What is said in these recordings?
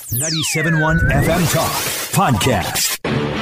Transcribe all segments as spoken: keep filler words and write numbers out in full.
ninety-seven point one F M Talk Podcast.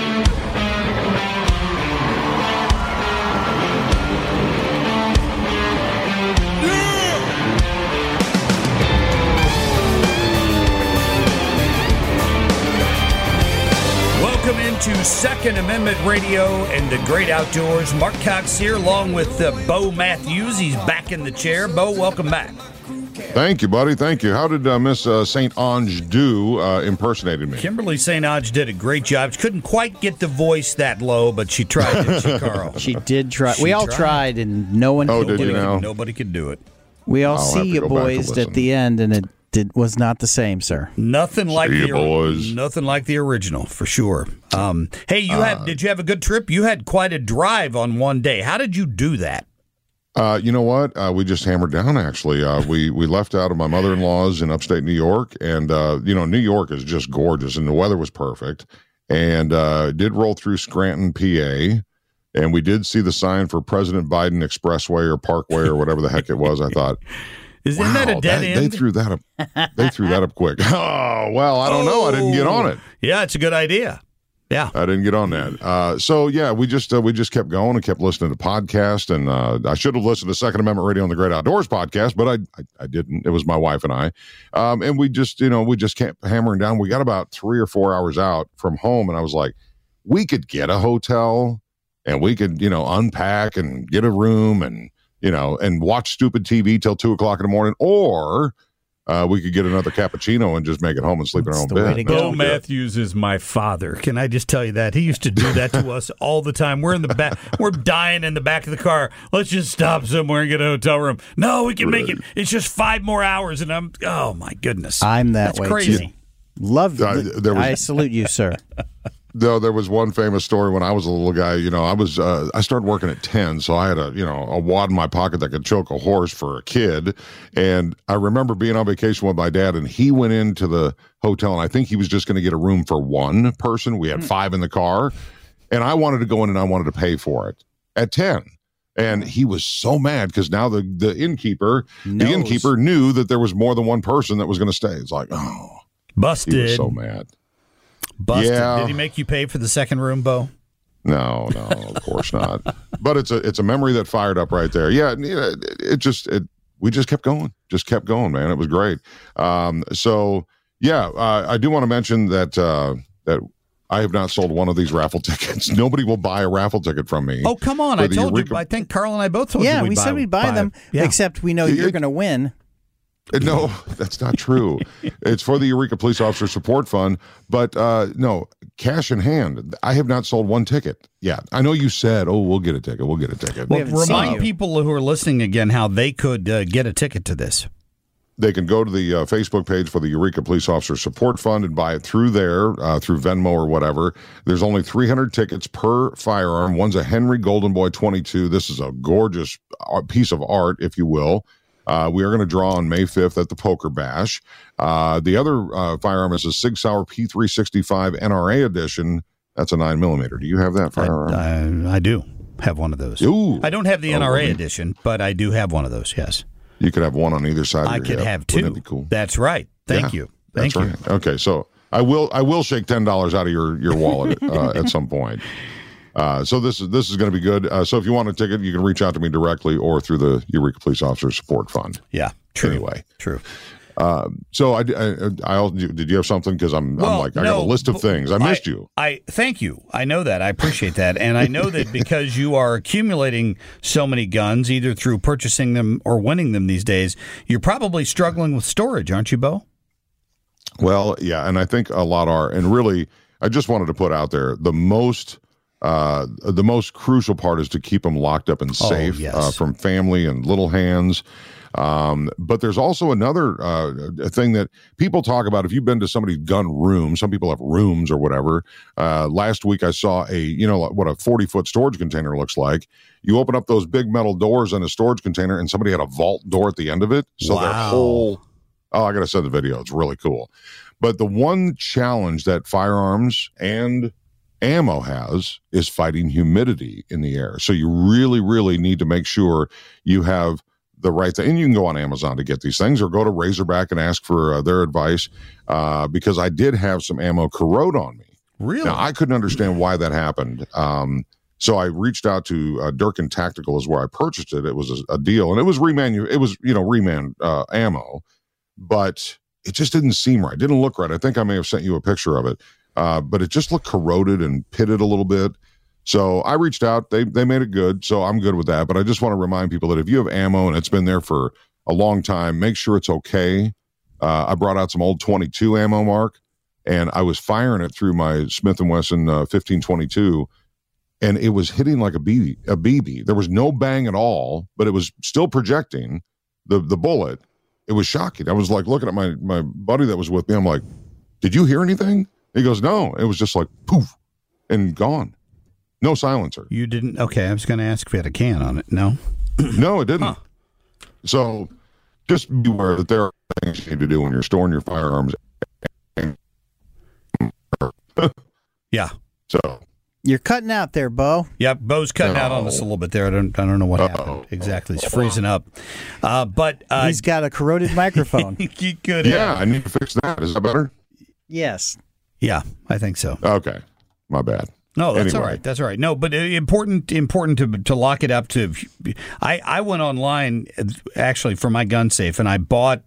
Welcome into Second Amendment Radio and the Great Outdoors. Mark Cox here along with uh, Bo Matthews. He's back in the chair. Bo, welcome back. Thank you, buddy. Thank you. How did uh, Miss uh, Saint Ange do uh, impersonating me? Kimberly Saint Ange did a great job. She couldn't quite get the voice that low, but she tried, didn't she, Carl? She did try. She we all tried. tried, and no one Oh, could did do you it. now? Nobody could do it. We all I'll see have to you go back and boys listen. at the end, and it did was not the same, sir. Nothing like See the ya, boys. nothing like the original for sure. Um, hey, you Uh, had did you have a good trip? You had quite a drive on one day. How did you do that? Uh, you know what? Uh, we just hammered down, actually. Uh, we, we left out of my mother-in-law's in upstate New York, and, uh, you know, New York is just gorgeous, and the weather was perfect. And uh, did roll through Scranton, P A, and we did see the sign for President Biden Expressway or Parkway or whatever the heck it was. I thought, Isn't wow, that a dead that- end? they threw that up. They threw that up quick. Oh, well, I don't know. I didn't get on it. Yeah, it's a good idea. Yeah. I didn't get on that. Uh, so yeah, we just uh, we just kept going and kept listening to podcasts, and uh, I should have listened to Second Amendment Radio on the Great Outdoors podcast, but I, I I didn't. It was my wife and I, um, and we just you know we just kept hammering down. We got about three or four hours out from home, and I was like, we could get a hotel, and we could you know unpack and get a room, and you know and watch stupid T V till two o'clock in the morning, or Uh, we could get another cappuccino and just make it home and sleep in our own That's the way bed. to That's Bo what we did. Matthews is my father. Can I just tell you that? He used to do that to us all the time. We're in the back. We're dying in the back of the car. Let's just stop somewhere and get a hotel room. No, we can make it. It's just five more hours, and I'm. Oh my goodness. I'm that That's way crazy. too. Love. Uh, there was- I salute you, sir. Though there was one famous story when I was a little guy, you know, I was, uh, I started working at ten. So I had a, you know, a wad in my pocket that could choke a horse for a kid. And I remember being on vacation with my dad, and he went into the hotel, and I think he was just going to get a room for one person. We had five in the car, and I wanted to go in and I wanted to pay for it at ten. And he was so mad because now the, the innkeeper, the Knows. innkeeper knew that there was more than one person that was going to stay. It's like, oh, Busted. he was so mad. Busted. Yeah. Did he make you pay for the second room, Bo? No, no, of course not. But it's a it's a memory that fired up right there. Yeah, you know, it, it just it we just kept going, just kept going, man. It was great. Um, so yeah, uh, I do want to mention that uh, that I have not sold one of these raffle tickets. Nobody will buy a raffle ticket from me. Oh, come on. For I the told Eureka- you. I think Carl and I both told Yeah, you we'd we buy, said we'd buy, them, Yeah. except we know Yeah, you're it- going to win. No, that's not true. It's for the Eureka Police Officer Support Fund, but uh, no, cash in hand. I have not sold one ticket. Yeah, I know you said, oh, we'll get a ticket. We'll get a ticket. We Well, haven't seen remind you. people who are listening again how they could uh, get a ticket to this. They can go to the uh, Facebook page for the Eureka Police Officer Support Fund and buy it through there, uh, through Venmo or whatever. There's only three hundred tickets per firearm. One's a Henry Golden Boy twenty-two. This is a gorgeous uh, piece of art, if you will. Uh, we are going to draw on May fifth at the Poker Bash. Uh, the other uh, firearm is a Sig Sauer P three sixty-five N R A edition. That's a nine millimeter. Do you have that I, firearm? I, I do have one of those. Ooh. I don't have the Oh, N R A really? edition, but I do have one of those, yes. You could have one on either side of I your could hip. have Wouldn't two. that be cool? That's right. Thank Yeah, you. Thank That's you. right. Okay, so I will I will shake ten dollars out of your your wallet uh, at some point. Uh, so this is this is going to be good. Uh, so if you want a ticket, you can reach out to me directly or through the Eureka Police Officer Support Fund. Yeah, true. Anyway. True. Uh, so I, I, I also, did you have something? Because I'm, I'm Well, like I got a no, list of but things. I missed you. I thank you. I know that. I appreciate that. And I know that because you are accumulating so many guns, either through purchasing them or winning them these days, you're probably struggling with storage, aren't you, Bo? Well, yeah, and I think a lot are. And really, I just wanted to put out there the most. Uh, the most crucial part is to keep them locked up and safe yes. uh, from family and little hands. Um, but there's also another uh, thing that people talk about. If you've been to somebody's gun room, some people have rooms or whatever. Uh, last week I saw a, you know, what a forty foot storage container looks like. You open up those big metal doors in a storage container and somebody had a vault door at the end of it. So their Wow. whole, oh, I got to send the video. It's really cool. But the one challenge that firearms and ammo has is fighting humidity in the air. So you really, really need to make sure you have the right thing. And you can go on Amazon to get these things, or go to Razorback and ask for uh, their advice, uh, because I did have some ammo corrode on me. Really? Now, I couldn't understand why that happened. Um, so I reached out to uh, Durkin Tactical is where I purchased it. It was a, a deal, and it was remanu- It was, you know, reman uh, ammo, but it just didn't seem right. It didn't look right. I think I may have sent you a picture of it, uh, but it just looked corroded and pitted a little bit. So I reached out. They they made it good, so I'm good with that. But I just want to remind people that if you have ammo and it's been there for a long time, make sure it's okay. Uh, I brought out some old twenty-two ammo, Mark, and I was firing it through my Smith and Wesson uh, fifteen twenty-two, and it was hitting like a B B. A B B. There was no bang at all, but it was still projecting the the bullet. It was shocking. I was like looking at my my buddy that was with me. I'm like, "Did you hear anything?" He goes, "No." It was just like poof, and gone. No silencer. You didn't? Okay, I was going to ask if you had a can on it. No? No, it didn't. Huh. So just beware that there are things you need to do when you're storing your firearms. Yeah. So You're cutting out there, Bo. Yep, Bo's cutting out on us a little bit there. I don't, I don't know what Uh-oh. happened exactly. He's freezing up. Uh, but uh, He's got a corroded microphone. you could. yeah, I need to fix that. Is that better? Yes. Yeah, I think so. Okay, my bad. No, that's Anyway. all right. That's all right. No, but uh, important, important to to lock it up. To I, I went online uh, actually for my gun safe, and I bought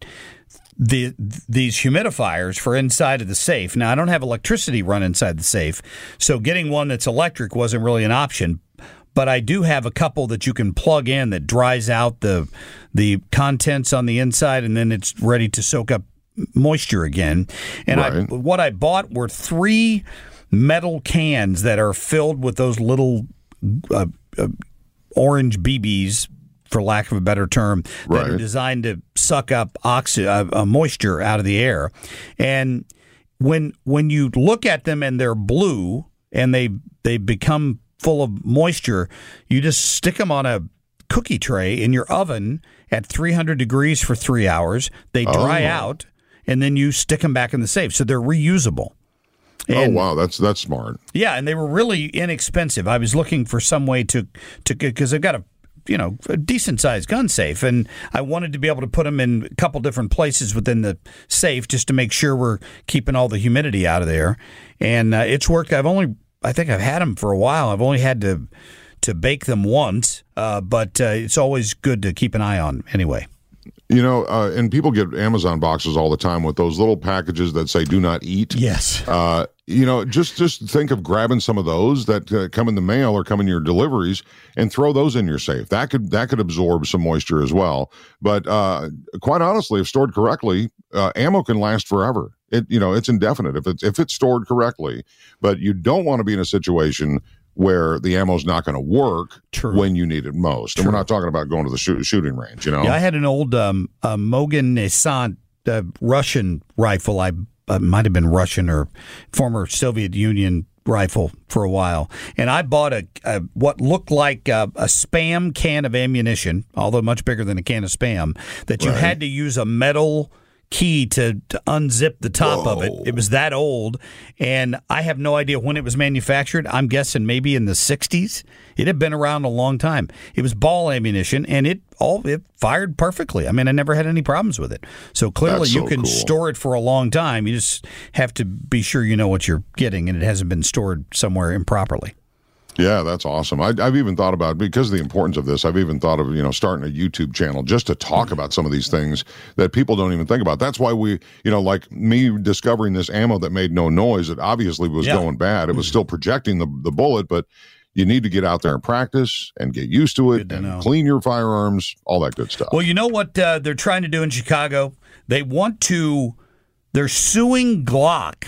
the these humidifiers for inside of the safe. Now I don't have electricity run inside the safe, so getting one that's electric wasn't really an option. But I do have a couple that you can plug in that dries out the the contents on the inside, and then it's ready to soak up moisture again. And I, Right. what I bought were three metal cans that are filled with those little uh, uh, orange B Bs, for lack of a better term, that Right. are designed to suck up oxy- uh, uh, moisture out of the air. And when when you look at them and they're blue and they they become full of moisture, you just stick them on a cookie tray in your oven at three hundred degrees for three hours. They dry Oh. out, and then you stick them back in the safe. So they're reusable. And, oh wow, that's that's smart. yeah, and they were really inexpensive. I was looking for some way to to because I've got a you know a decent sized gun safe, and I wanted to be able to put them in a couple different places within the safe just to make sure we're keeping all the humidity out of there. And uh, it's worked. I've only I think I've had them for a while. I've only had to to bake them once, uh, but uh, it's always good to keep an eye on anyway. You know, uh, and people get Amazon boxes all the time with those little packages that say "Do not eat." Yes. Uh, you know, just just think of grabbing some of those that uh, come in the mail or come in your deliveries, and throw those in your safe. That could that could absorb some moisture as well. But uh, quite honestly, if stored correctly, uh, ammo can last forever. It you know it's indefinite if it's if it's stored correctly. But you don't want to be in a situation where the ammo's not going to work True. when you need it most. And we're not talking about going to the shoot, shooting range. You know. Yeah, I had an old um, uh, Mogen Nissan uh, Russian rifle. I uh, might have been Russian or former Soviet Union rifle for a while, and I bought a, a what looked like a, a Spam can of ammunition, although much bigger than a can of Spam. That you Right. had to use a metal key to, to unzip the top Whoa. of it. It was that old, and I have no idea when it was manufactured. I'm guessing maybe in the sixties. It had been around a long time. It was ball ammunition, and it all it fired perfectly. I mean, I never had any problems with it. So clearly, That's you so can cool. store it for a long time. You just have to be sure you know what you're getting, and it hasn't been stored somewhere improperly. Yeah, that's awesome. I, I've even thought about, because of the importance of this, I've even thought of, you know, starting a YouTube channel just to talk about some of these things that people don't even think about. That's why we, you know, like me discovering this ammo that made no noise, it obviously was Yeah. going bad. It was still projecting the, the bullet, but you need to get out there and practice and get used to it Good to know. and clean your firearms, all that good stuff. Well, you know what uh, they're trying to do in Chicago? They want to, they're suing Glock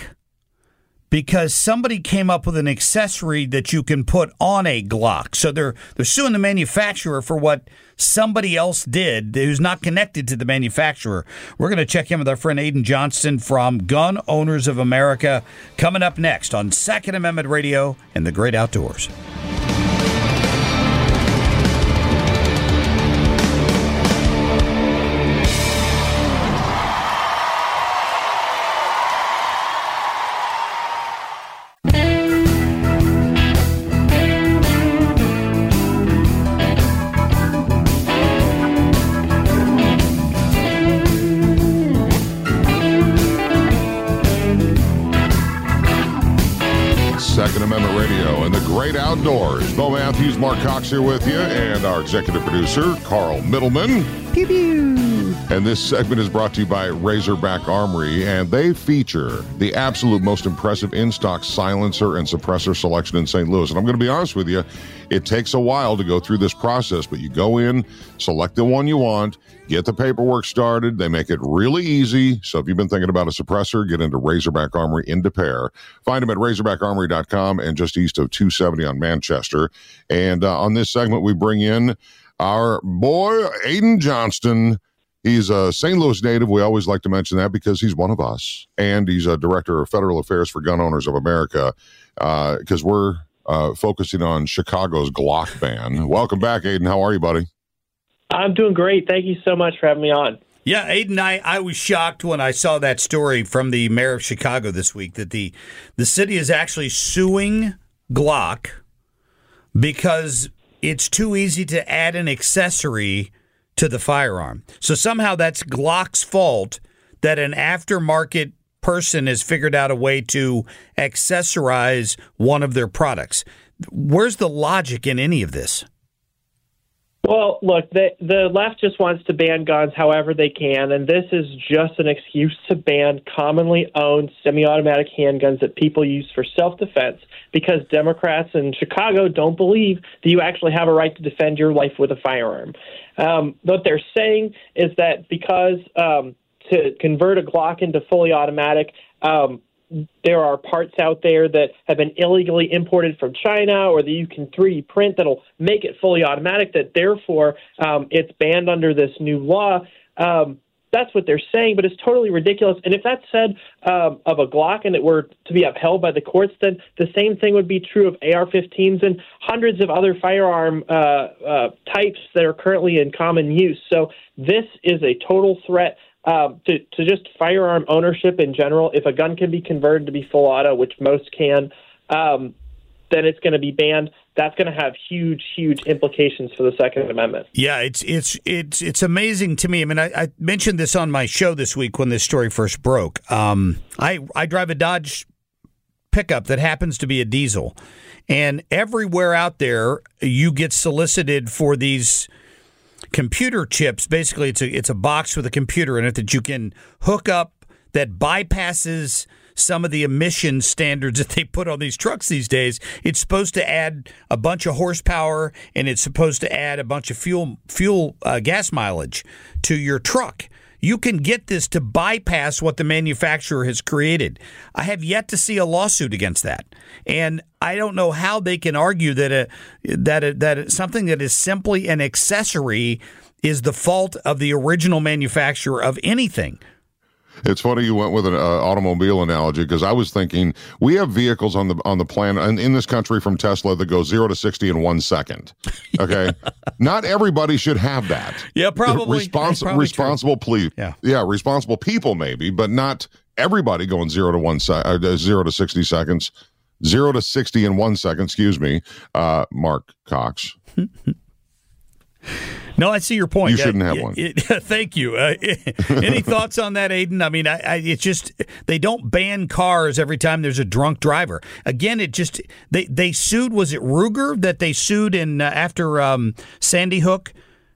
because somebody came up with an accessory that you can put on a Glock. So they're they're suing the manufacturer for what somebody else did who's not connected to the manufacturer. We're going to check in with our friend Aiden Johnston from Gun Owners of America coming up next on Second Amendment Radio and the Great Outdoors. Second Amendment Radio and the great outdoors. Bo Matthews, Mark Cox here with you, and our executive producer, Carl Middleman. Pew pew. And this segment is brought to you by Razorback Armory, and they feature the absolute most impressive in-stock silencer and suppressor selection in Saint Louis. And I'm going to be honest with you, it takes a while to go through this process, but you go in, select the one you want, get the paperwork started. They make it really easy. So if you've been thinking about a suppressor, get into Razorback Armory in Des Peres. Find them at razorback armory dot com and just east of two seventy on Manchester. And uh, on this segment, we bring in our boy, Aiden Johnston. He's a Saint Louis native. We always like to mention that because he's one of us. And he's a director of federal affairs for Gun Owners of America, because uh, we're uh, focusing on Chicago's Glock ban. Welcome back, Aiden. How are you, buddy? I'm doing great. Thank you so much for having me on. Yeah, Aiden, I, I was shocked when I saw that story from the mayor of Chicago this week that the, the city is actually suing Glock because it's too easy to add an accessory to the firearm. So somehow that's Glock's fault that an aftermarket person has figured out a way to accessorize one of their products. Where's the logic in any of this? Well, look, the, the left just wants to ban guns however they can, and this is just an excuse to ban commonly owned semi-automatic handguns that people use for self-defense because Democrats in Chicago don't believe that you actually have a right to defend your life with a firearm. Um, what they're saying is that because um, to convert a Glock into fully automatic, um, there are parts out there that have been illegally imported from China or that you can three D print that'll make it fully automatic, that therefore um, it's banned under this new law. Um, that's what they're saying, but it's totally ridiculous. And if that's said um, of a Glock and it were to be upheld by the courts, then the same thing would be true of A R fifteens and hundreds of other firearm uh, uh, types that are currently in common use. So this is a total threat Um, to, to just firearm ownership in general. If a gun can be converted to be full auto, which most can, um, then it's going to be banned. That's going to have huge, huge implications for the Second Amendment. Yeah, it's it's it's it's amazing to me. I mean, I, I mentioned this on my show this week when this story first broke. Um, I I drive a Dodge pickup that happens to be a diesel, and everywhere out there you get solicited for these computer chips. Basically, it's a it's a box with a computer in it that you can hook up that bypasses some of the emission standards that they put on these trucks these days. It's supposed to add a bunch of horsepower, and it's supposed to add a bunch of fuel fuel uh, gas mileage to your truck. You can get this to bypass what the manufacturer has created. I have yet to see a lawsuit against that, and I don't know how they can argue that a, that a, that something that is simply an accessory is the fault of the original manufacturer of anything. It's funny you went with an uh, automobile analogy because I was thinking we have vehicles on the on the planet and in this country from Tesla that go zero to sixty in one second. Okay, not everybody should have that. Yeah, probably Respons- probably responsible ple- Yeah, yeah, responsible people maybe, but not everybody going zero to one se- uh, zero to sixty seconds, zero to sixty in one second. Excuse me, uh, Mark Cox. No, I see your point. You shouldn't have uh, one. It, it, thank you. Uh, any thoughts on that, Aiden? I mean, I, I, it's just they don't ban cars every time there's a drunk driver. Again, it just they they sued. Was it Ruger that they sued in uh, after um, Sandy Hook?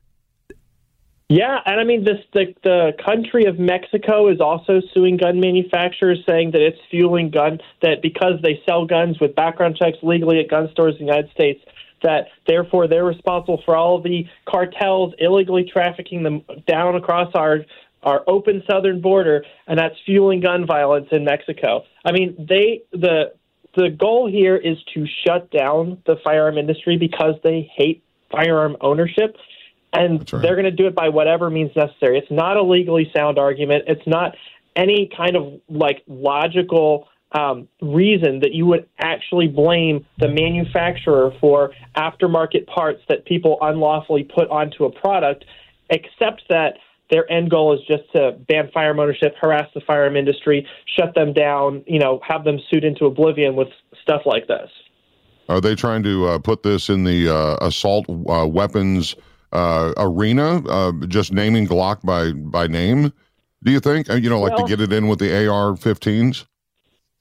Yeah, and I mean, this the the country of Mexico is also suing gun manufacturers, saying that it's fueling gun that because they sell guns with background checks legally at gun stores in the United States, that therefore they're responsible for all of the cartels illegally trafficking them down across our our open southern border, and that's fueling gun violence in Mexico. I mean, they the the goal here is to shut down the firearm industry because they hate firearm ownership, and That's right. They're going to do it by whatever means necessary. It's not a legally sound argument. It's not any kind of like logical Um, reason that you would actually blame the manufacturer for aftermarket parts that people unlawfully put onto a product, except that their end goal is just to ban firearm ownership, harass the firearm industry, shut them down, you know, have them sued into oblivion with stuff like this. Are they trying to uh, put this in the uh, assault uh, weapons uh, arena, uh, just naming Glock by, by name, do you think? You know, like Well, to get it in with the A R fifteens?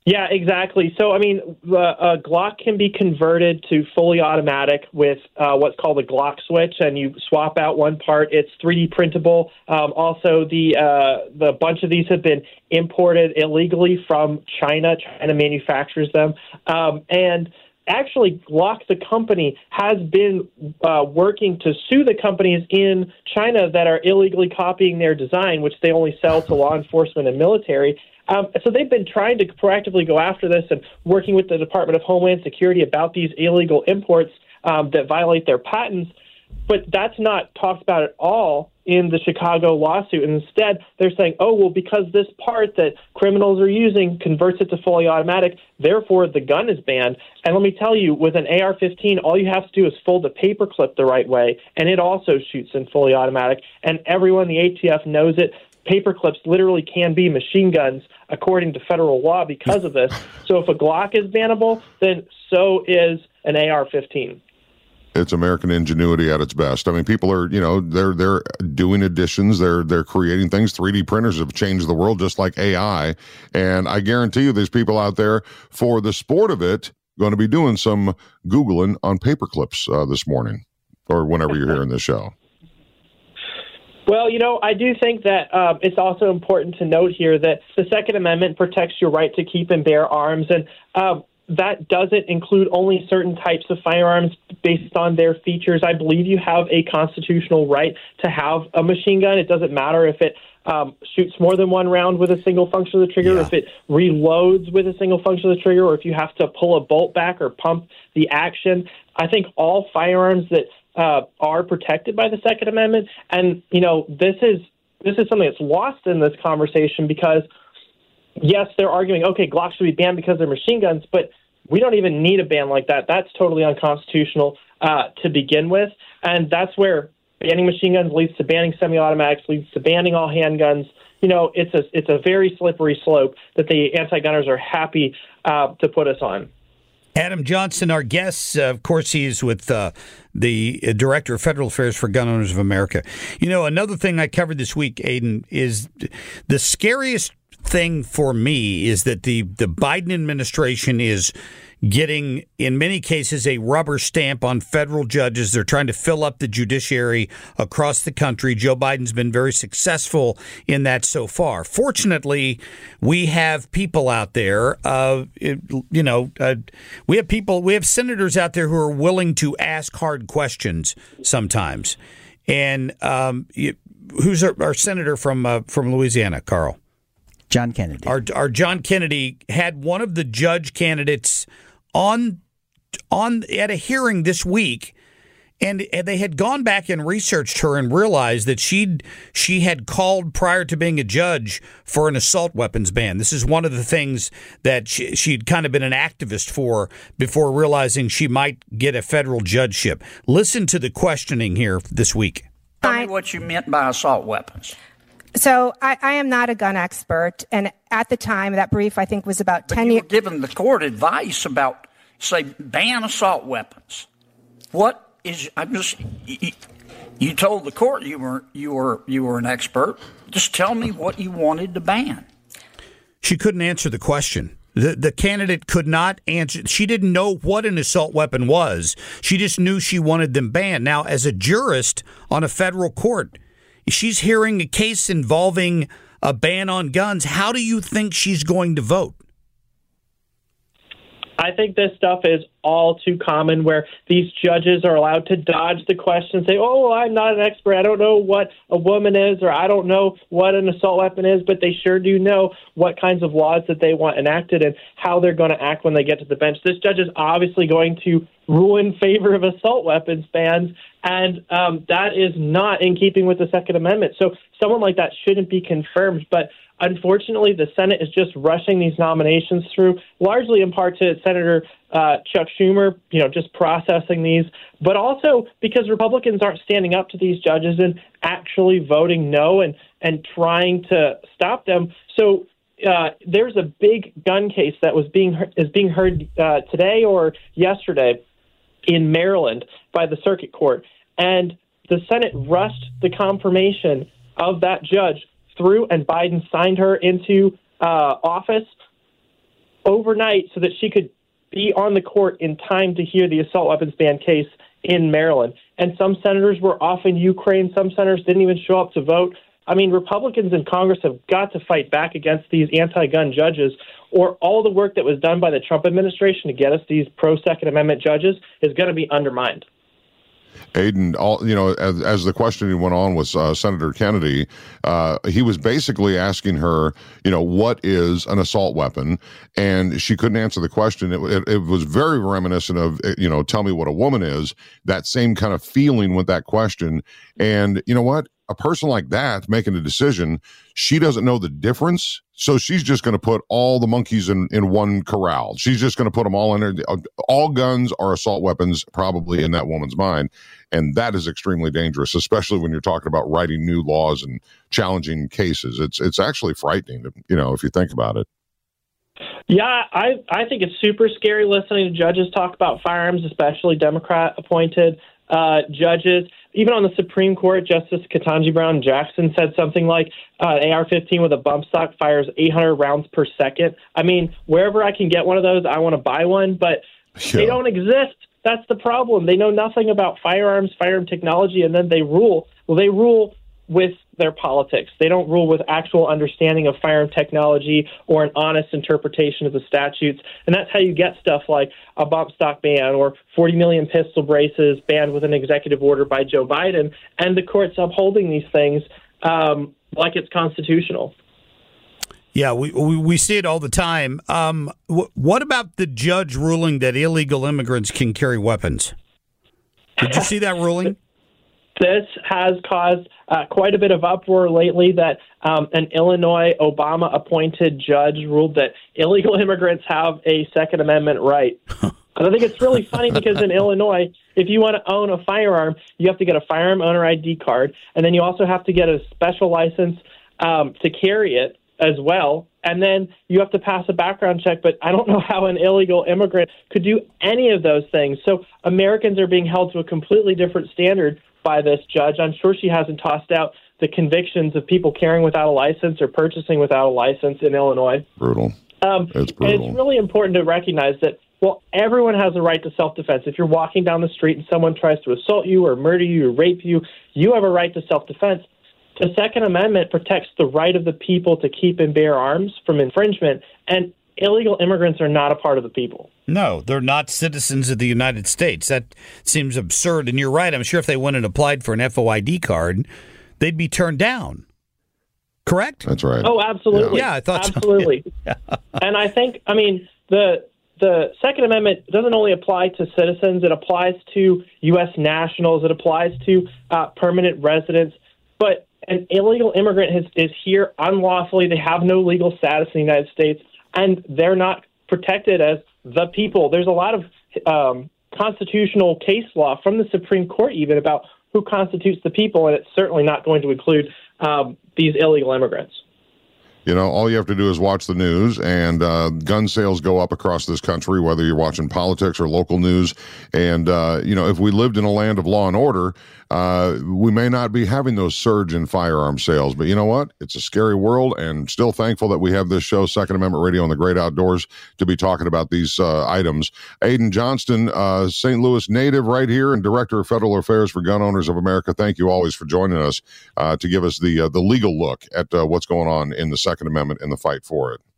Yeah, exactly. So, I mean, uh, a Glock can be converted to fully automatic with uh, what's called a Glock switch, and you swap out one part. It's three D printable. Um, also, the uh, the bunch of these have been imported illegally from China. China manufactures them, um, and actually, Glock, the company, has been uh, working to sue the companies in China that are illegally copying their design, which they only sell to law enforcement and military. Um, so they've been trying to proactively go after this and working with the Department of Homeland Security about these illegal imports um, that violate their patents. But that's not talked about at all in the Chicago lawsuit. And instead, they're saying, oh, well, because this part that criminals are using converts it to fully automatic, therefore the gun is banned. And let me tell you, with an A R fifteen, all you have to do is fold the paperclip the right way, and it also shoots in fully automatic. And everyone in the A T F knows it. Paperclips literally can be machine guns according to federal law because of this. So if a Glock is bannable, then so is an A R fifteen. It's American ingenuity at its best. I mean, people are, you know, they're they're doing additions, they're they're creating things. three D printers have changed the world just like A I. And I guarantee you there's people out there for the sport of it going to be doing some Googling on paperclips uh, this morning or whenever you're hearing this show. Well, you know, I do think that um, it's also important to note here that the Second Amendment protects your right to keep and bear arms, and um, that doesn't include only certain types of firearms based on their features. I believe you have a constitutional right to have a machine gun. It doesn't matter if it um, shoots more than one round with a single function of the trigger, yeah. if it reloads with a single function of the trigger, or if you have to pull a bolt back or pump the action. I think all firearms that Uh, are protected by the Second Amendment. And, you know, this is this is something that's lost in this conversation because, yes, they're arguing, okay, Glocks should be banned because they're machine guns, but we don't even need a ban like that. That's totally unconstitutional uh, to begin with. And that's where banning machine guns leads to banning semi-automatics, leads to banning all handguns. You know, it's a, it's a very slippery slope that the anti-gunners are happy uh, to put us on. Adam Johnson, our guest, uh, of course, he's with uh, the Director of Federal Affairs for Gun Owners of America. You know, another thing I covered this week, Aiden, is the scariest thing for me is that the, the Biden administration is getting, in many cases, a rubber stamp on federal judges. They're trying to fill up the judiciary across the country. Joe Biden's been very successful in that so far. Fortunately, we have people out there, uh, you know, uh, we have people, we have senators out there who are willing to ask hard questions sometimes. And um, who's our, our senator from uh, from Louisiana, Carl? John Kennedy. Our, our John Kennedy had one of the judge candidates on on at a hearing this week, and they had gone back and researched her and realized that she she had called prior to being a judge for an assault weapons ban. This is one of the things that she, she'd kind of been an activist for before realizing she might get a federal judgeship. Listen to the questioning here this week. Tell me what you meant by assault weapons. So I, I am not a gun expert, and at the time, that brief I think was about but ten you years. were giving the court advice about, say, ban assault weapons. What is? I'm just. You, you told the court you were you were you were an expert. Just tell me what you wanted to ban. She couldn't answer the question. The the candidate could not answer. She didn't know what an assault weapon was. She just knew she wanted them banned. Now, as a jurist on a federal court, she's hearing a case involving a ban on guns. How do you think she's going to vote? I think this stuff is all too common where these judges are allowed to dodge the question and say, oh, I'm not an expert. I don't know what a woman is, or I don't know what an assault weapon is, but they sure do know what kinds of laws that they want enacted and how they're going to act when they get to the bench. This judge is obviously going to rule in favor of assault weapons bans, and um, that is not in keeping with the Second Amendment. So someone like that shouldn't be confirmed, but unfortunately, the Senate is just rushing these nominations through, largely in part to Senator uh, Chuck Schumer, you know, just processing these, but also because Republicans aren't standing up to these judges and actually voting no and, and trying to stop them. So uh, there's a big gun case that was being is being heard uh, today or yesterday in Maryland by the Circuit Court, and the Senate rushed the confirmation of that judge through, and Biden signed her into uh, office overnight so that she could be on the court in time to hear the assault weapons ban case in Maryland. And some senators were off in Ukraine. Some senators didn't even show up to vote. I mean, Republicans in Congress have got to fight back against these anti-gun judges, or all the work that was done by the Trump administration to get us these pro-Second Amendment judges is going to be undermined. Aiden, all you know, as, as the questioning went on with uh, Senator Kennedy, uh, he was basically asking her, you know, what is an assault weapon? And she couldn't answer the question. It, it, it was very reminiscent of, you know, tell me what a woman is, that same kind of feeling with that question. And you know what? A person like that making a decision, she doesn't know the difference. So she's just going to put all the monkeys in, in one corral. She's just going to put them all in there. All guns are assault weapons, probably in that woman's mind. And that is extremely dangerous, especially when you're talking about writing new laws and challenging cases. It's it's actually frightening, you know, if you think about it. Yeah, I, I think it's super scary listening to judges talk about firearms, especially Democrat-appointed uh, judges. Even on the Supreme Court, Justice Ketanji Brown Jackson said something like uh, an A R fifteen with a bump stock fires eight hundred rounds per second. I mean, wherever I can get one of those, I want to buy one, but yeah. They don't exist. That's the problem. They know nothing about firearms, firearm technology, and then they rule. Well, they rule with their politics. They don't rule with actual understanding of firearm technology or an honest interpretation of the statutes. And that's how you get stuff like a bump stock ban or forty million pistol braces banned with an executive order by Joe Biden, and the courts upholding these things um, like it's constitutional. Yeah, we, we we see it all the time. Um, wh- what about the judge ruling that illegal immigrants can carry weapons? Did you see that ruling? This has caused uh, quite a bit of uproar lately that um, an Illinois Obama-appointed judge ruled that illegal immigrants have a Second Amendment right. And I think it's really funny because in Illinois, if you want to own a firearm, you have to get a firearm owner I D card, and then you also have to get a special license um, to carry it as well. And then you have to pass a background check, but I don't know how an illegal immigrant could do any of those things. So Americans are being held to a completely different standard by this judge. I'm sure she hasn't tossed out the convictions of people carrying without a license or purchasing without a license in Illinois. Brutal. Um, it's brutal. And it's really important to recognize that, well, everyone has a right to self-defense. If you're walking down the street and someone tries to assault you or murder you or rape you, you have a right to self-defense. The Second Amendment protects the right of the people to keep and bear arms from infringement, and illegal immigrants are not a part of the people. No, they're not citizens of the United States. That seems absurd, and you're right. I'm sure if they went and applied for an F O I D card, they'd be turned down. Correct? That's right. Oh, absolutely. Yeah, I thought so. Absolutely. And I think, I mean, the the Second Amendment doesn't only apply to citizens. It applies to U S nationals. It applies to uh, permanent residents. But an illegal immigrant is, is here unlawfully. They have no legal status in the United States, and they're not protected as the people. There's a lot of um, constitutional case law from the Supreme Court even about who constitutes the people, and it's certainly not going to include um, these illegal immigrants. You know, all you have to do is watch the news, and uh, gun sales go up across this country, whether you're watching politics or local news. And, uh, you know, if we lived in a land of law and order, uh, we may not be having those surge in firearm sales. But you know what? It's a scary world, and still thankful that we have this show, Second Amendment Radio on the Great Outdoors, to be talking about these uh, items. Aiden Johnston, uh, Saint Louis native right here and Director of Federal Affairs for Gun Owners of America, thank you always for joining us uh, to give us the, uh, the legal look at uh, what's going on in the Second Amendment and the fight for it.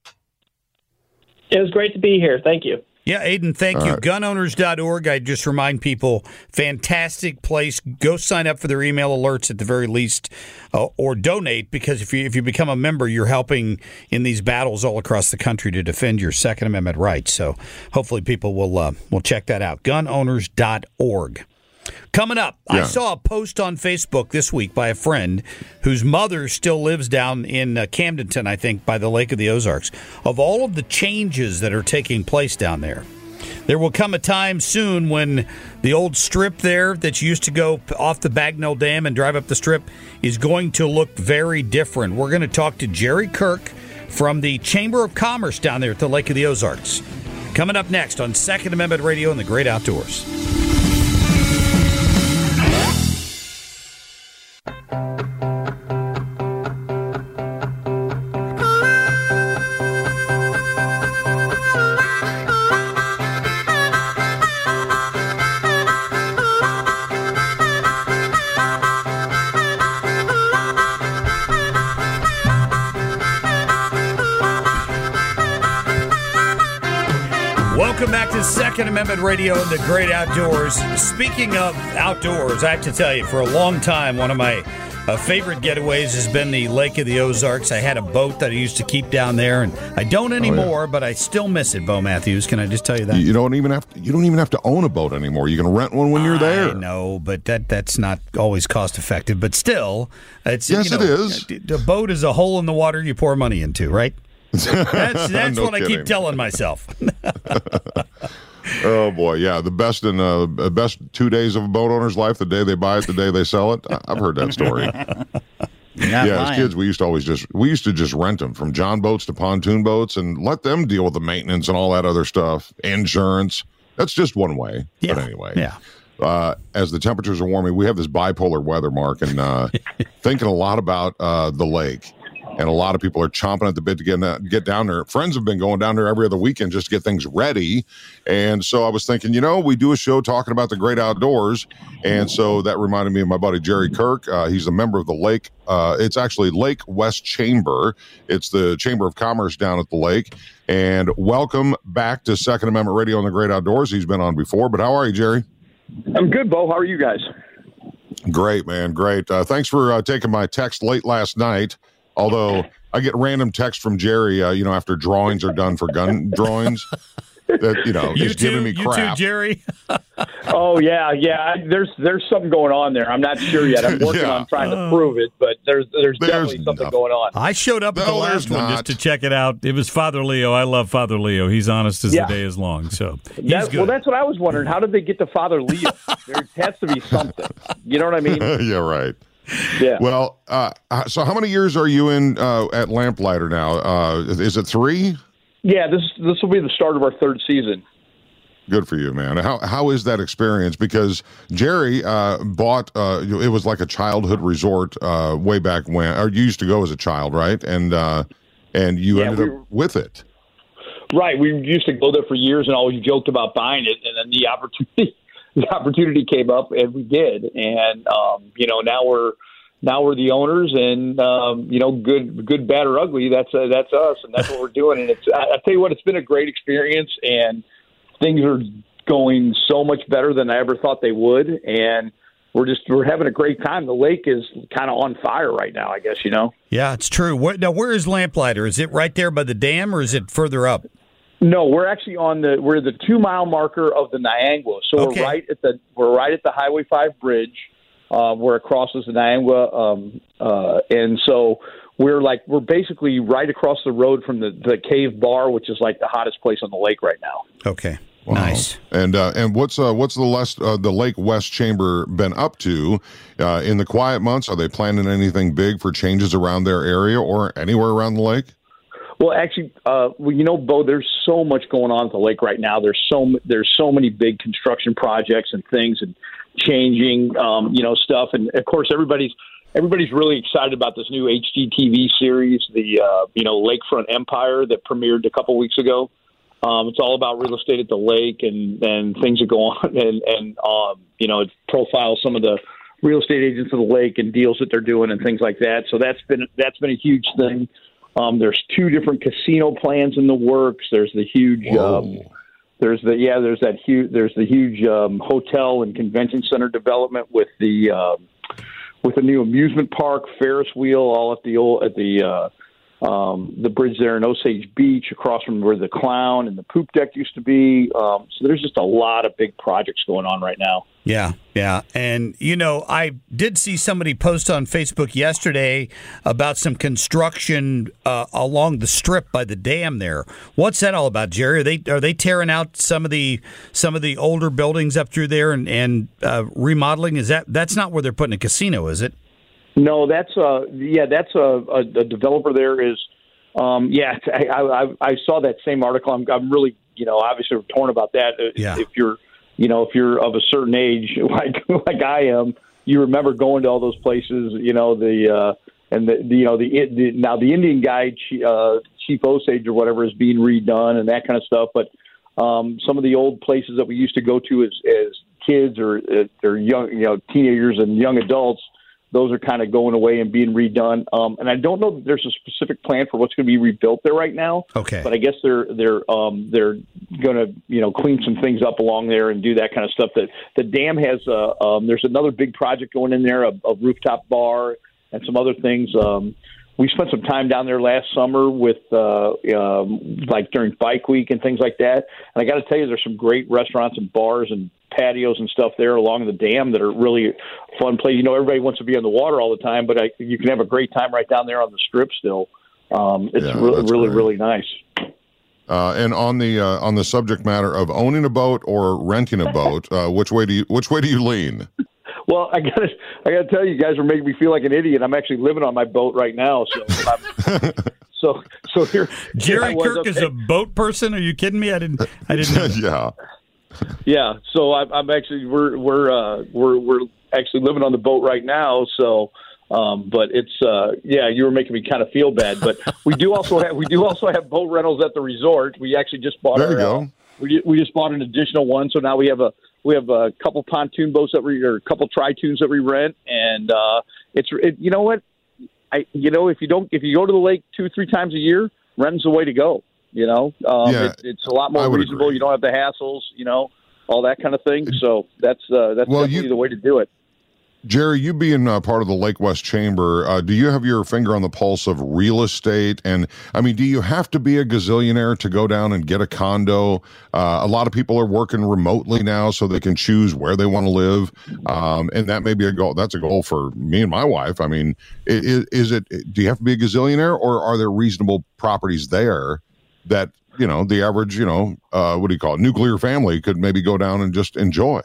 It was great to be here. Thank you. Yeah, Aiden, thank All you. right. gun owners dot org. I just remind people, fantastic place. Go sign up for their email alerts at the very least, uh, or donate, because if you if you become a member, you're helping in these battles all across the country to defend your Second Amendment rights. So hopefully people will uh, will check that out. gun owners dot org. Coming up, Yeah. I saw a post on Facebook this week by a friend whose mother still lives down in uh, Camdenton, I think, by the Lake of the Ozarks, of all of the changes that are taking place down there. There will come a time soon when the old strip there that used to go off the Bagnell Dam and drive up the strip is going to look very different. We're going to talk to Jerry Kirk from the Chamber of Commerce down there at the Lake of the Ozarks. Coming up next on Second Amendment Radio and the Great Outdoors. Welcome back to Second Amendment Radio and the Great Outdoors. Speaking of outdoors, I have to tell you, for a long time, one of my uh, favorite getaways has been the Lake of the Ozarks. I had a boat that I used to keep down there, and I don't anymore, oh, yeah. but I still miss it, Bo Matthews. Can I just tell you that? You don't even have to, you don't even have to own a boat anymore. You can rent one when you're there. I know, but that that's not always cost effective. But still, it's yes, you know, it is. The boat is a hole in the water you pour money into, right? That's that's no what kidding. I keep telling myself. Oh boy, yeah, the best in uh, the best two days of a boat owner's life: the day they buy it, the day they sell it. I've heard that story. Yeah, lying. As kids, we used to always just we used to just rent them from John boats to pontoon boats and let them deal with the maintenance and all that other stuff, insurance. That's just one way. Yeah. But anyway, yeah. Uh, as the temperatures are warming, we have this bipolar weather, Mark, and uh, thinking a lot about uh, the lake. And a lot of people are chomping at the bit to get, get down there. Friends have been going down there every other weekend just to get things ready. And so I was thinking, you know, we do a show talking about the great outdoors. And so that reminded me of my buddy Jerry Kirk. Uh, he's a member of the lake. Uh, it's actually Lake West Chamber. It's the Chamber of Commerce down at the lake. And welcome back to Second Amendment Radio on the Great Outdoors. He's been on before. But how are you, Jerry? I'm good, Bo. How are you guys? Great, man. Great. Uh, thanks for uh, taking my text late last night. Although I get random texts from Jerry, uh, you know, after drawings are done for gun drawings, that, you know, you he's too, giving me you crap. Too, Jerry. Oh, yeah, yeah. There's there's something going on there. I'm not sure yet. I'm working yeah. on trying to prove it, but there's there's, there's definitely something nothing. going on. I showed up at no, the last one not. just to check it out. It was Father Leo. I love Father Leo. He's honest as yeah. the day is long. So he's that's, good. Well, that's what I was wondering. How did they get to Father Leo? There has to be something. You know what I mean? Yeah, right. Yeah. Well, uh, so how many years are you in uh, at Lamplighter now? Uh, is it three? Yeah, this this will be the start of our third season. Good for you, man. How how is that experience? Because Jerry uh, bought uh, it was like a childhood resort uh, way back when, or you used to go as a child, right? And uh, and you yeah, ended we up were, with it. Right. We used to go there for years and always joked about buying it, and then the opportunity. The opportunity came up, and we did. And um, you know, now we're now we're the owners, and um, you know, good, good, bad, or ugly. That's uh, that's us, and that's what we're doing. And it's I, I tell you what, it's been a great experience, and things are going so much better than I ever thought they would. And we're just we're having a great time. The lake is kind of on fire right now, I guess. You know. Yeah, it's true. Where, now, where is Lamplighter? Is it right there by the dam, or is it further up? No, we're actually on the we're the two mile marker of the Niangua. So okay. we're right at the we're right at the Highway five bridge, uh, where it crosses the Niangua, um, uh, and so we're like we're basically right across the road from the, the Cave Bar, which is like the hottest place on the lake right now. Okay, wow. Nice. And uh, and what's uh, what's the last uh, the Lake West Chamber been up to uh, in the quiet months? Are they planning anything big for changes around their area or anywhere around the lake? Well, actually, uh, well, you know, Bo, there's so much going on at the lake right now. There's so there's so many big construction projects and things and changing, um, you know, stuff. And of course, everybody's everybody's really excited about this new H G T V series, the uh, you know Lakefront Empire that premiered a couple weeks ago. Um, it's all about real estate at the lake and, and things that go on, and and um, you know, it profiles some of the real estate agents of the lake and deals that they're doing and things like that. So that's been that's been a huge thing. Um, there's two different casino plans in the works. There's the huge, um, there's the yeah, there's that huge, there's the huge um, hotel and convention center development with the uh, with a new amusement park, Ferris wheel, all at the old at the uh, um, the bridge there in Osage Beach, across from where the Clown and the Poop Deck used to be. Um, so there's just a lot of big projects going on right now. Yeah, yeah. And, you know, I did see somebody post on Facebook yesterday about some construction uh, along the strip by the dam there. What's that all about, Jerry? Are they are they tearing out some of the some of the older buildings up through there and, and uh, remodeling? Is that that's not where they're putting a casino, is it? No, that's uh yeah, that's a, a, a developer there is um yeah, I, I I saw that same article. I'm I'm really, you know, obviously torn about that. Yeah. If you're You know, if you're of a certain age, like like I am, you remember going to all those places. You know the uh, and the, the you know the, the now the Indian guide, uh, Chief Osage or whatever, is being redone and that kind of stuff. But um, some of the old places that we used to go to as as kids or or young, you know, teenagers and young adults, those are kind of going away and being redone. Um, and I don't know that there's a specific plan for what's going to be rebuilt there right now. Okay. But I guess they're they're um, they're going to you know clean some things up along there and do that kind of stuff. That the dam has. Uh, um, there's another big project going in there, a, a rooftop bar and some other things. Um, we spent some time down there last summer with uh, um, like during Bike Week and things like that. And I got to tell you, there's some great restaurants and bars and patios and stuff there along the dam that are really fun place. You know, everybody wants to be on the water all the time, but I, you can have a great time right down there on the strip still. Um, it's Yeah, really, that's really, great. really nice. Uh, and on the uh, on the subject matter of owning a boat or renting a boat, uh, which way do you which way do you lean? Well, I got to I got to tell you, you guys are making me feel like an idiot. I'm actually living on my boat right now, so I'm, so so here. here I Jerry was, Kirk is okay. a boat person. Are you kidding me? I didn't. I didn't know that. Yeah. Yeah, so I'm, I'm actually we're we're uh, we're we're actually living on the boat right now. So, um, but it's uh, yeah, you were making me kind of feel bad. But we do also have we do also have boat rentals at the resort. We actually just bought. There our, you go. Uh, we we just bought an additional one, so now we have a we have a couple pontoon boats that we or a couple tri-toons that we rent, and uh, it's it, you know what, I you know if you don't if you go to the lake two or three times a year, renting's the way to go. You know, um, Yeah, it, it's a lot I more would reasonable. agree. You don't have the hassles, you know, all that kind of thing. So that's uh, that's Well, definitely you- the way to do it. Jerry, you being uh, part of the Lake West Chamber, uh, do you have your finger on the pulse of real estate? And I mean, do you have to be a gazillionaire to go down and get a condo? Uh, a lot of people are working remotely now, so they can choose where they want to live, um, and that may be a goal. That's a goal for me and my wife. I mean, is, is it? Do you have to be a gazillionaire, or are there reasonable properties there that you know the average, you know, uh, what do you call it, nuclear family could maybe go down and just enjoy?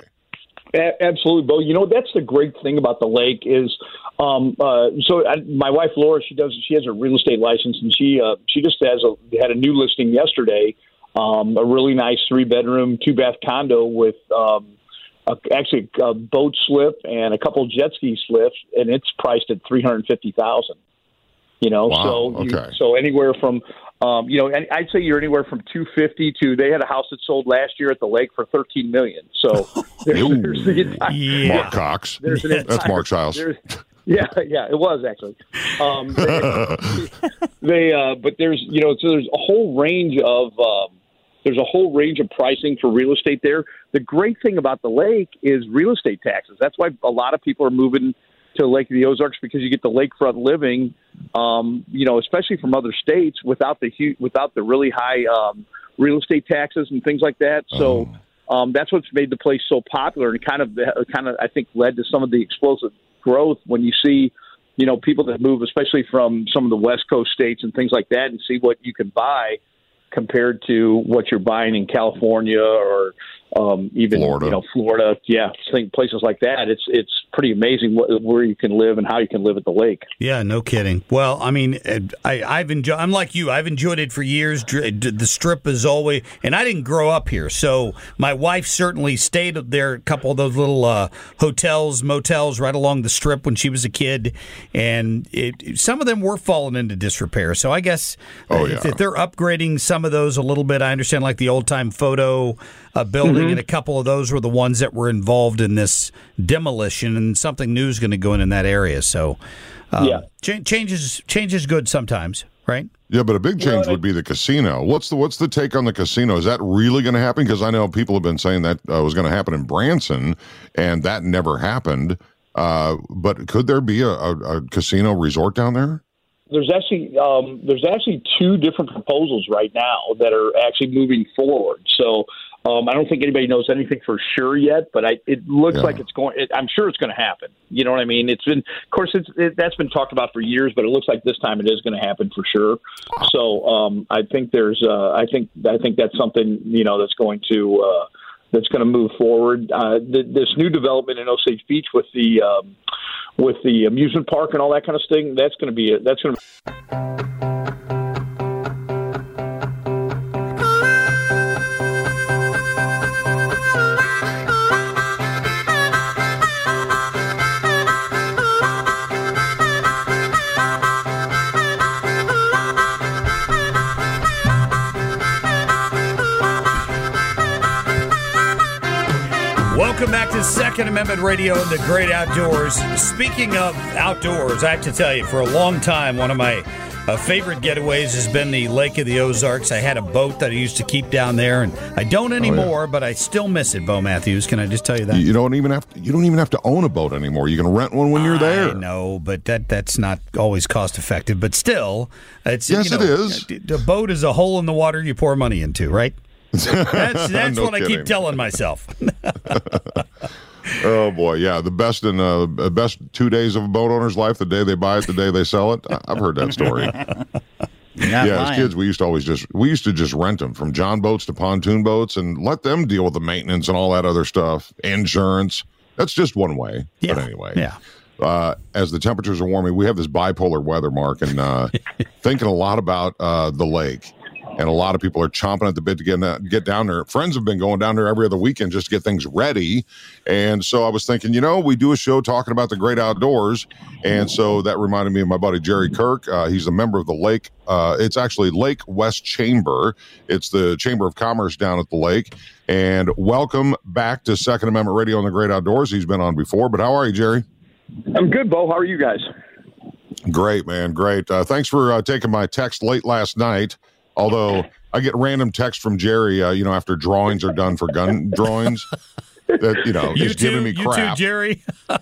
A- Absolutely, Bo. You know, that's the great thing about the lake is, um, uh, so I, my wife Laura, she does, she has a real estate license, and she uh, she just has a had a new listing yesterday, um, a really nice three bedroom, two bath condo with um, a, actually a boat slip and a couple jet ski slips, and it's priced at three hundred fifty thousand. You know, Wow, so you, okay. so anywhere from um, you know, and I'd say you're anywhere from two fifty to they had a house that sold last year at the lake for thirteen million. So there's, Ooh. there's the entire, Yeah. Mark Cox. there's an That's entire- Mark's house. there's- Yeah, yeah, it was actually. Um, they, they uh, but there's you know, so there's a whole range of um, there's a whole range of pricing for real estate there. The great thing about the lake is real estate taxes. That's why a lot of people are moving to Lake of the Ozarks, because you get the lakefront living, um, you know, especially from other states without the hu- without the really high um, real estate taxes and things like that. So um, that's what's made the place so popular, and kind of kind of I think led to some of the explosive growth when you see, you know, people that move, especially from some of the West Coast states and things like that, and see what you can buy compared to what you're buying in California or um, even Florida. you know Florida, yeah, think places like that. It's it's pretty amazing what, where you can live and how you can live at the lake. Yeah, no kidding. Well, I mean, I, I've enjoyed. I'm like you. I've enjoyed it for years. Dr- The Strip is always, and I didn't grow up here, so my wife certainly stayed there. A couple of those little uh, hotels, motels right along the Strip when she was a kid, and it, some of them were falling into disrepair. So I guess Oh, uh, if, yeah. if they're upgrading some of those a little bit, I understand. Like the old time photo uh, building, Mm-hmm. and a couple of those were the ones that were involved in this demolition, and something new is going to go in in that area. So. Um, Yeah. Ch- change is change is good sometimes, right? Yeah, but a big change I- would be the casino. What's the what's the take on the casino? Is that really going to happen? Because I know people have been saying that uh, was going to happen in Branson, and that never happened. Uh, but could there be a, a, a casino resort down there? There's actually um, there's actually two different proposals right now that are actually moving forward. So um, I don't think anybody knows anything for sure yet, but I, it looks Yeah. like it's going. It, I'm sure it's going to happen. You know what I mean? It's been, of course, it's it, that's been talked about for years, but it looks like this time it is going to happen for sure. So um, I think there's, uh, I think I think that's something you know that's going to uh, that's going to move forward. Uh, th- this new development in Osage Beach with the um, with the amusement park and all that kind of thing, that's going to be that's going to. Welcome back to Second Amendment Radio and the Great Outdoors. Speaking of outdoors, I have to tell you, for a long time, one of my uh, favorite getaways has been the Lake of the Ozarks. I had a boat that I used to keep down there, and I don't anymore, oh, yeah. but I still miss it, Bo Matthews. Can I just tell you that? You don't even have to, you don't even have to own a boat anymore. You can rent one when you're there. I know, but that that's not always cost effective. But still, it's yes, you know, it is. A boat is a hole in the water you pour money into, right? That's that's no what kidding. I keep telling myself. Oh boy, yeah, the best in uh, the best two days of a boat owner's life: the day they buy it, the day they sell it. I- I've heard that story. Not yeah, lying. as kids, we used to always just we used to just rent them from John boats to pontoon boats and let them deal with the maintenance and all that other stuff, insurance. That's just one way. Yeah. But anyway, Yeah. Uh, as the temperatures are warming, we have this bipolar weather, Mark, and uh, thinking a lot about uh, the lake. And a lot of people are chomping at the bit to get, that, get down there. Friends have been going down there every other weekend just to get things ready. And so I was thinking, you know, we do a show talking about the great outdoors. And so that reminded me of my buddy Jerry Kirk. Uh, he's a member of the lake. Uh, it's actually Lake West Chamber. It's the Chamber of Commerce down at the lake. And welcome back to Second Amendment Radio on the Great Outdoors. He's been on before. But how are you, Jerry? I'm good, Bo. How are you guys? Great, man. Great. Uh, thanks for uh, taking my text late last night. Although I get random text from Jerry, uh, you know, after drawings are done for gun drawings, that, you know, You is too, giving me you crap. too, Jerry.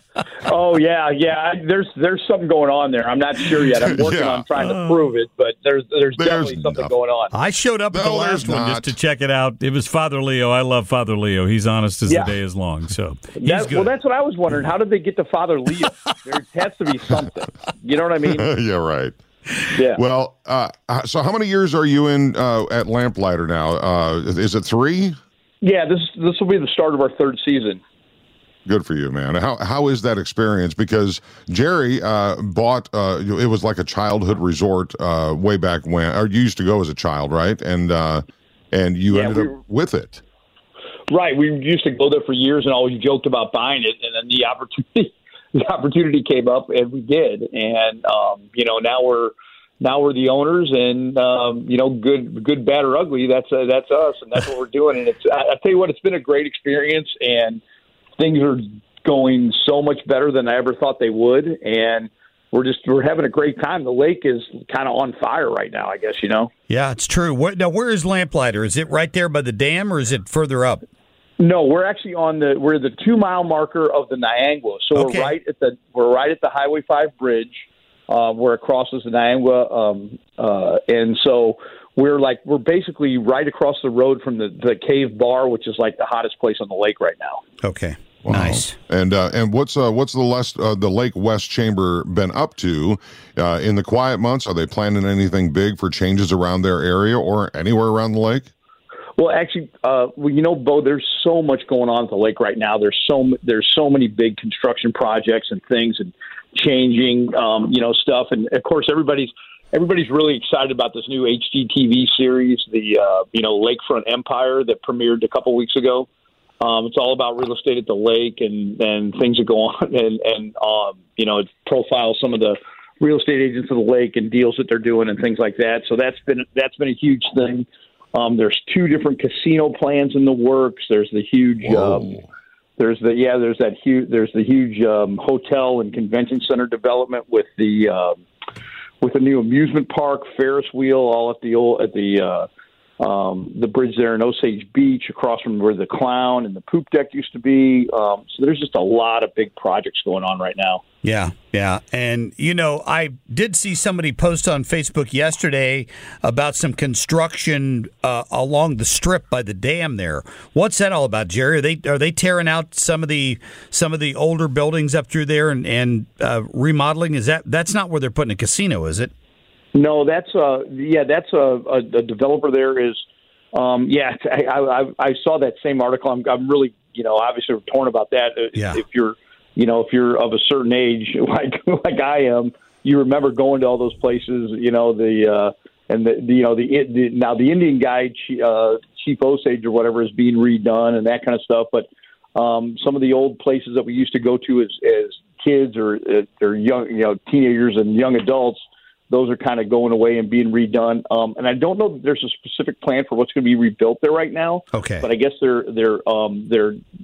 Oh yeah, yeah. I, there's there's something going on there. I'm not sure yet. I'm working Yeah. on trying to prove it, but there's there's, There's definitely something nothing. going on. I showed up at the No, last there's one not. just to check it out. It was Father Leo. I love Father Leo. He's honest as Yeah. the day is long. So he's That, good. well, that's what I was wondering. How did they get to Father Leo? There has to be something. You know what I mean? Yeah, right. Yeah. Well, uh, so how many years are you in uh, at Lamplighter now? Uh, is it three? Yeah. This this will be the start of our third season. Good for you, man. How how is that experience? Because Jerry uh, bought uh, it was like a childhood resort uh, way back when, or you used to go as a child, right? And uh, and you Yeah, ended we up were- with it. Right. We used to go there for years and always joked about buying it, and then the opportunity the opportunity came up, and we did. And um, you know, now we're now we're the owners, and um, you know, good good, bad, or ugly. That's uh, that's us, and that's what we're doing. And it's I, I tell you what, it's been a great experience, and things are going so much better than I ever thought they would. And we're just we're having a great time. The lake is kind of on fire right now, I guess, you know. Yeah, it's true. Where, now, where is Lamplighter? Is it right there by the dam, or is it further up? No, we're actually on the we're the two mile marker of the Niangua. So Okay. we're right at the we're right at the Highway five bridge, uh, where it crosses the Niangua, um, uh, and so we're like we're basically right across the road from the, the Cave Bar, which is like the hottest place on the lake right now. Okay, Wow. nice. And uh, and what's uh, what's the last uh, the Lake West Chamber been up to uh, in the quiet months? Are they planning anything big for changes around their area or anywhere around the lake? Well, actually, uh, well, you know, Bo, there's so much going on at the lake right now. There's so there's so many big construction projects and things and changing, um, you know, stuff. And of course, everybody's everybody's really excited about this new H G T V series, the uh, you know Lakefront Empire that premiered a couple weeks ago. Um, it's all about real estate at the lake and, and things that go on, and and um, you know, it profiles some of the real estate agents of the lake and deals that they're doing and things like that. So that's been that's been a huge thing. Um, there's two different casino plans in the works. There's the huge, um, there's the yeah, there's that huge, there's the huge um, hotel and convention center development with the uh, with the new amusement park, Ferris wheel, all at the old at the uh, um, the bridge there in Osage Beach, across from where the Clown and the Poop Deck used to be. Um, so there's just a lot of big projects going on right now. Yeah, yeah. And, you know, I did see somebody post on Facebook yesterday about some construction uh, along the strip by the dam there. What's that all about, Jerry? Are they are they tearing out some of the some of the older buildings up through there and, and uh, remodeling? Is that that's not where they're putting a casino, is it? No, that's uh yeah, that's a, a, a developer there is um yeah, I, I I saw that same article. I'm I'm really, you know, obviously torn about that. Yeah. If you're you know, if you're of a certain age like like I am, you remember going to all those places, you know, the uh and the, the you know the, the now the Indian Guide uh Chief Osage or whatever is being redone and that kind of stuff, but um some of the old places that we used to go to as as kids or or young, you know, teenagers and young adults, those are kind of going away and being redone. Um, and I don't know that there's a specific plan for what's going to be rebuilt there right now. Okay. But I guess they're they're um, they're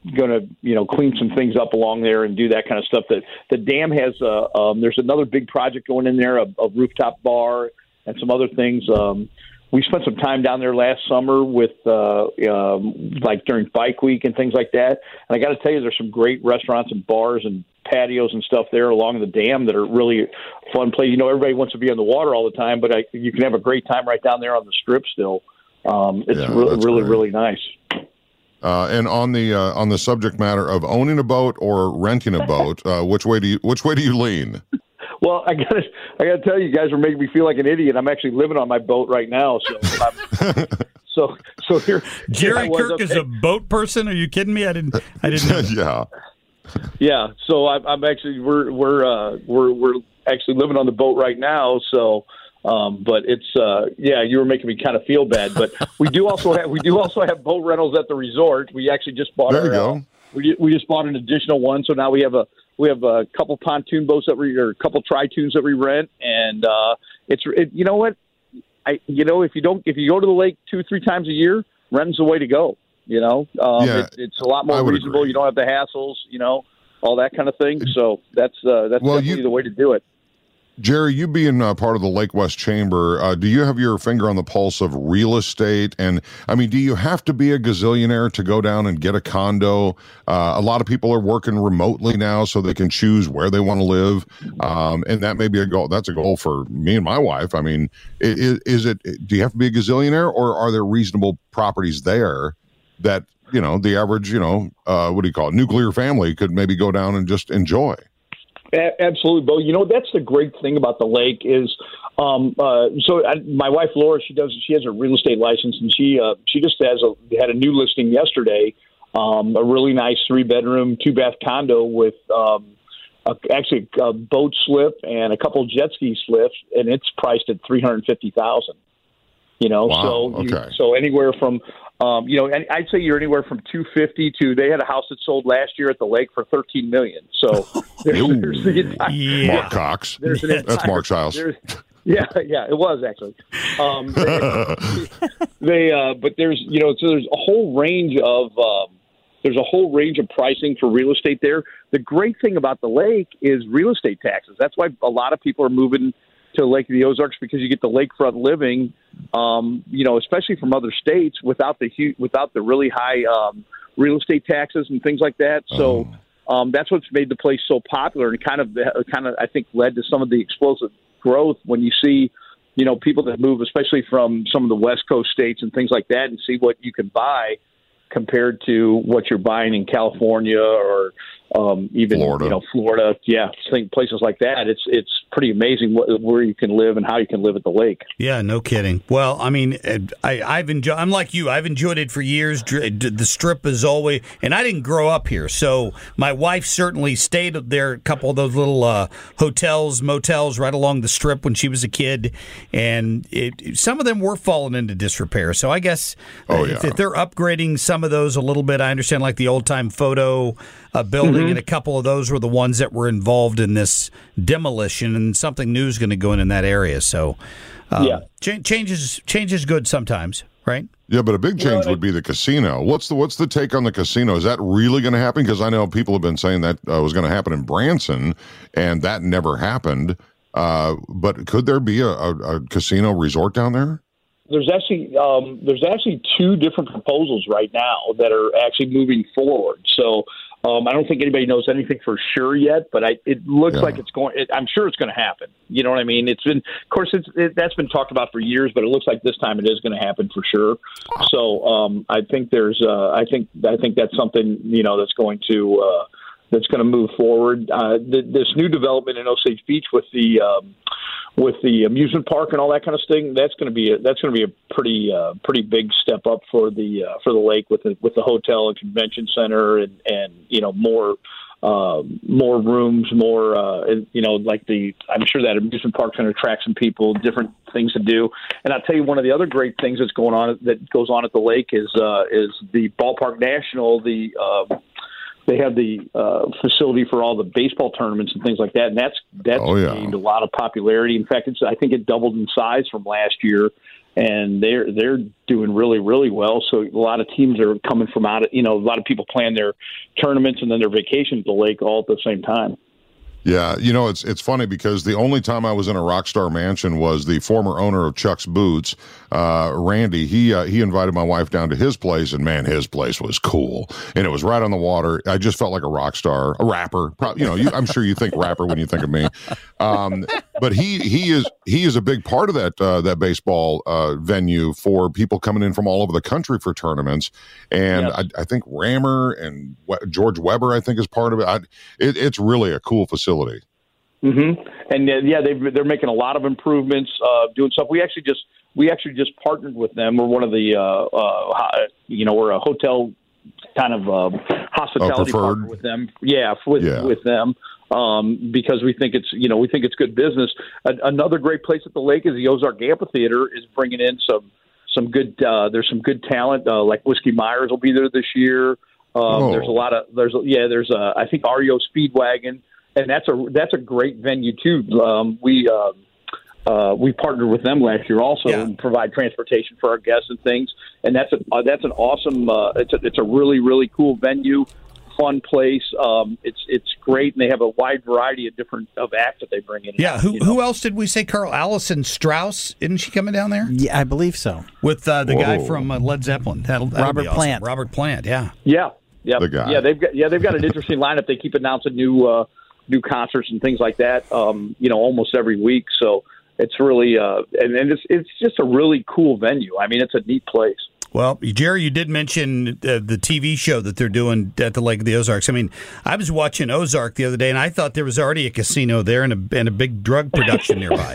going to, you know, clean some things up along there and do that kind of stuff. That the dam has, uh, um, there's another big project going in there, a, a rooftop bar and some other things. Um, we spent some time down there last summer with, uh, um, like during Bike Week and things like that. And I got to tell you, there's some great restaurants and bars and patios and stuff there along the dam that are really fun place. You know, everybody wants to be on the water all the time, but I, you can have a great time right down there on the strip still. Um, it's Yeah, really, that's really, great. really nice. Uh, and on the uh, on the subject matter of owning a boat or renting a boat, uh, which way do you which way do you lean? Well, I gotta, I gotta tell you, you guys are making me feel like an idiot. I'm actually living on my boat right now, so, I'm, so, so here. Jerry here I was, Kirk is okay. a boat person. Are you kidding me? I didn't. I didn't know. Yeah. Yeah, so I'm, I'm actually we're we're uh, we're we're actually living on the boat right now. So, um, but it's uh, yeah, you were making me kind of feel bad. But we do also have we do also have boat rentals at the resort. We actually just bought. There our, you go. Uh, we we just bought an additional one, so now we have a we have a couple pontoon boats that we or a couple tri-toons that we rent, and uh, it's it, you know what, I you know if you don't if you go to the lake two or three times a year, renting's the way to go. You know, um, Yeah, it, it's a lot I more would reasonable. agree. You don't have the hassles, you know, all that kind of thing. So that's uh, that's Well, definitely you- the way to do it. Jerry, you being uh, part of the Lake West Chamber, uh, do you have your finger on the pulse of real estate? And I mean, do you have to be a gazillionaire to go down and get a condo? Uh, a lot of people are working remotely now, so they can choose where they want to live, um, and that may be a goal. That's a goal for me and my wife. I mean, is, is it? Do you have to be a gazillionaire, or are there reasonable properties there that you know the average, you know, uh, what do you call it, nuclear family could maybe go down and just enjoy? A- Absolutely, Bo. You know, that's the great thing about the lake is, um, uh, so I, my wife Laura, she does, she has a real estate license, and she uh, she just has a had a new listing yesterday, um, a really nice three bedroom, two bath condo with um, a, actually a boat slip and a couple jet ski slips, and it's priced at three hundred fifty thousand. You know, Wow, so you, okay. so anywhere from, um, you know, and I'd say you're anywhere from two fifty to they had a house that sold last year at the lake for thirteen million. So there's, Ooh. there's the entire, Yeah. Mark Cox. there's an That's entire- Mark's house. there's- Yeah, yeah, it was actually. Um, they, they uh, but there's you know, so there's a whole range of um, there's a whole range of pricing for real estate there. The great thing about the lake is real estate taxes. That's why a lot of people are moving to Lake of the Ozarks, because you get the lakefront living, um, you know, especially from other states without the hu- without the really high um, real estate taxes and things like that. So um, that's what's made the place so popular, and kind of kind of I think led to some of the explosive growth when you see, you know, people that move, especially from some of the West Coast states and things like that, and see what you can buy compared to what you're buying in California or um, even Florida. you know Florida, yeah, think places like that. It's it's pretty amazing what, where you can live and how you can live at the lake. Yeah, no kidding. Well, I mean, I, I've enjoyed. I'm like you. I've enjoyed it for years. Dr- The Strip is always, and I didn't grow up here, so my wife certainly stayed there. A couple of those little uh, hotels, motels right along the Strip when she was a kid, and it, some of them were falling into disrepair. So I guess Oh, uh, if, yeah. if they're upgrading some of those a little bit, I understand. Like the old time photo uh, building, and a couple of those were the ones that were involved in this demolition, and something new is going to go in in that area. So, um, Yeah. cha- change is change is good sometimes, right? Yeah, but a big change know, would be the casino. What's the what's the take on the casino? Is that really going to happen? Because I know people have been saying that uh, was going to happen in Branson, and that never happened. Uh, but could there be a, a, a casino resort down there? There's actually um, there's actually two different proposals right now that are actually moving forward. So um, I don't think anybody knows anything for sure yet, but I, it looks Yeah. like it's going. It, I'm sure it's going to happen. You know what I mean? It's been, of course, it's it, that's been talked about for years, but it looks like this time it is going to happen for sure. So um, I think there's uh, I think I think that's something you know that's going to uh, that's going to move forward. Uh, th- this new development in Osage Beach with the um, with the amusement park and all that kind of thing, that's going to be a, that's going to be a pretty uh, pretty big step up for the uh, for the lake with the with the hotel and convention center and, and you know more uh, more rooms, more uh, and, you know like the I'm sure that amusement park's going to attract some people, different things to do. And I'll tell you, one of the other great things that's going on that goes on at the lake is uh, is the Ballpark National, the uh, they have the uh, facility for all the baseball tournaments and things like that, and that's that's Oh, yeah. gained a lot of popularity. In fact, it's I think it doubled in size from last year. and they're they're doing really really well. So a lot of teams are coming from out of, you know, a lot of people plan their tournaments and then their vacation at the lake all at the same time. Yeah, you know, it's it's funny because the only time I was in a Rockstar Mansion was the former owner of Chuck's Boots, uh, Randy. He uh, he invited my wife down to his place, and man, his place was cool, and it was right on the water. I just felt like a rock star, a rapper. Probably, you know, you, I'm sure you think rapper when you think of me. Um, but he he is he is a big part of that uh, that baseball uh, venue for people coming in from all over the country for tournaments, and yes. I, I think Rammer and we- George Weber, I think, is part of it. I, it it's really a cool facility. Mm-hmm. And uh, yeah, they've, they're making a lot of improvements, uh, doing stuff. We actually just we actually just partnered with them. We're one of the uh, uh, you know we're a hotel kind of uh, hospitality oh, partner with them. Yeah, with yeah. with them um, because we think it's you know we think it's good business. A- another great place at the lake is the Ozark Amphitheater is bringing in some some good. Uh, there's some good talent uh, like Whiskey Myers will be there this year. Um, oh. There's a lot of there's yeah there's a, I think R E O Speedwagon. And that's a that's a great venue too. Um, we uh, uh, we partnered with them last year also yeah. and provide transportation for our guests and things. And that's a uh, that's an awesome. Uh, it's a it's a really really cool venue, fun place. Um, it's it's great, and they have a wide variety of different of acts that they bring in. Yeah, who you know? who else did we say? Carl Allison Strauss, isn't she coming down there? Yeah, I believe so. With uh, the Whoa. guy from uh, Led Zeppelin, that'll, that'll Robert be awesome. Plant. Robert Plant, yeah, Yeah, yeah, The guy. yeah. They've got yeah they've got an interesting lineup. They keep announcing new. Uh, new concerts and things like that, um, you know, almost every week. So it's really, uh, and, and it's it's just a really cool venue. I mean, it's a neat place. Well, Jerry, you did mention uh, the T V show that they're doing at the Lake of the Ozarks. I mean, I was watching Ozark the other day, and I thought there was already a casino there and a, and a big drug production nearby.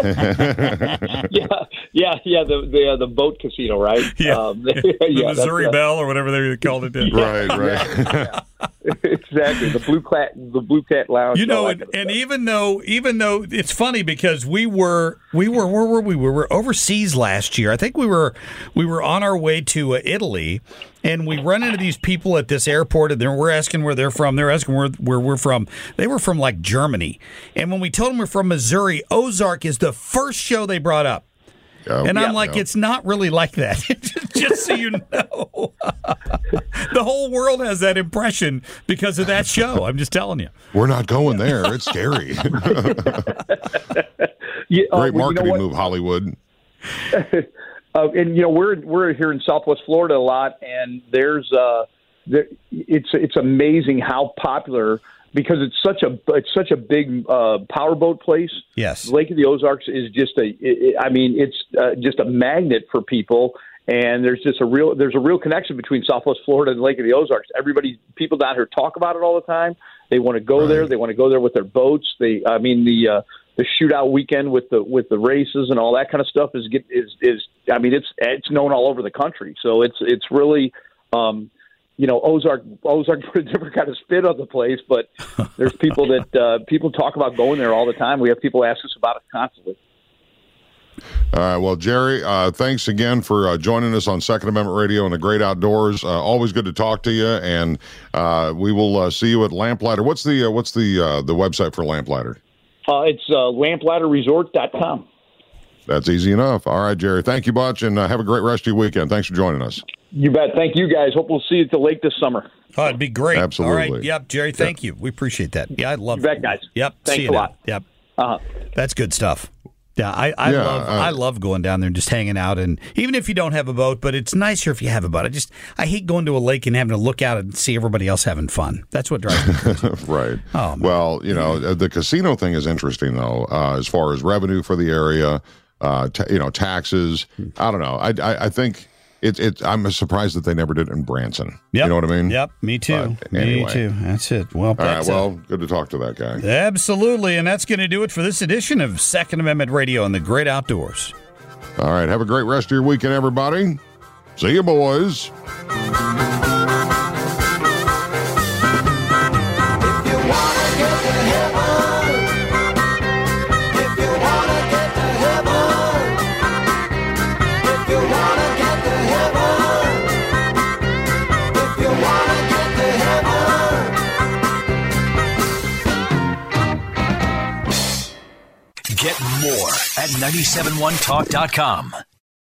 yeah, yeah, yeah. The the, uh, the boat casino, right? Yeah, um, the yeah, Missouri that's, Bell or whatever they called it. Right, right. yeah. Exactly. The Blue Cat, the Blue Cat Lounge. You know, all and, that kind of and stuff. even though, even though it's funny because we were, we were, where were we? We were overseas last year. I think we were, we were on our way to uh, Italy, and we run into these people at this airport, and we're asking where they're from. They're asking where where we're from. They were from like Germany, and when we told them we're from Missouri, Ozark is the first show they brought up. Yep. And I'm Yep. like, Yep. it's not really like that. Just so you know. The whole world has that impression because of that show. I'm just telling you. We're not going there. It's scary. yeah, uh, Great well, you know marketing what? move, Hollywood. Uh, and you know we're we're here in Southwest Florida a lot, and there's uh, there, it's it's amazing how popular because it's such a it's such a big uh, powerboat place. Yes, Lake of the Ozarks is just a it, I mean it's uh, just a magnet for people, and there's just a real there's a real connection between Southwest Florida and Lake of the Ozarks. Everybody people down here talk about it all the time. They want to go Right. there. They want to go there with their boats. They I mean the. Uh, The shootout weekend with the with the races and all that kind of stuff is get is is I mean it's it's known all over the country. So it's it's really um, you know Ozark Ozark put a different kind of spin on the place, but there's people that uh, people talk about going there all the time. We have people ask us about it constantly. All right. Well, Jerry, uh, thanks again for uh, joining us on Second Amendment Radio and the Great Outdoors. Uh, always good to talk to you, and uh, we will uh, see you at Lamplighter. What's the uh, what's the uh, the website for Lamplighter? Uh, it's uh, lamplighter resort dot com. That's easy enough. All right, Jerry. Thank you much, and uh, have a great rest of your weekend. Thanks for joining us. You bet. Thank you, guys. Hope we'll see you at the lake this summer. Oh, it'd be great. Absolutely. All right. Yep, Jerry, thank you. We appreciate that. Yeah, I love You bet, guys. Yep. Thanks see you a now. lot. Yep. Uh-huh. That's good stuff. Yeah, I, I Yeah, love uh, I love going down there and just hanging out, and even if you don't have a boat, but it's nicer if you have a boat. I just I hate going to a lake and having to look out and see everybody else having fun. That's what drives me crazy. Right. Oh, man. Well, you know, the casino thing is interesting, though, uh, as far as revenue for the area, uh, ta- you know, taxes. I don't know. I, I, I think it, it, I'm surprised that they never did it in Branson. Yep. You know what I mean? Yep, me too. But Me anyway. too. That's it. Well, All right. that's uh, Well, good to talk to that guy. absolutely, and that's going to do it for this edition of Second Amendment Radio and the Great Outdoors. All right. Have a great rest of your weekend, everybody. See you, boys. Get more at nine seven one talk dot com.